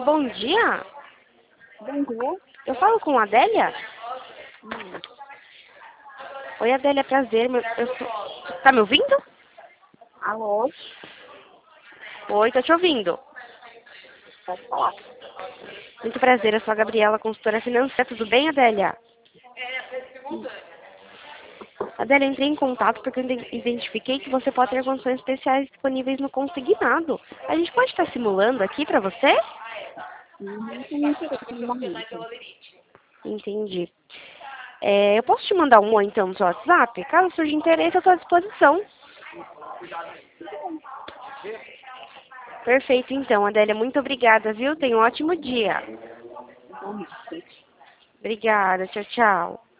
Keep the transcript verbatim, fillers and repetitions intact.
bom dia. Bom dia. Eu falo com a Adélia? Hum. Oi, Adélia, prazer. meu- Eu sou... Tá me ouvindo? Alô? Oi, tô te ouvindo. Pode falar. Muito prazer, eu sou a Gabriela, consultora financeira. Tudo bem, Adélia? Adélia, entrei em contato porque eu iden- identifiquei que você pode ter condições especiais disponíveis no consignado. A gente pode estar simulando aqui pra você? Não tem interesse no momento. Entendi. É, eu posso te mandar um oi, então, no seu WhatsApp? Caso surja interesse, eu estou à disposição. Perfeito, então, Adélia. Muito obrigada, viu? Tenha um ótimo dia. Igualmente. Obrigada. Tchau, tchau.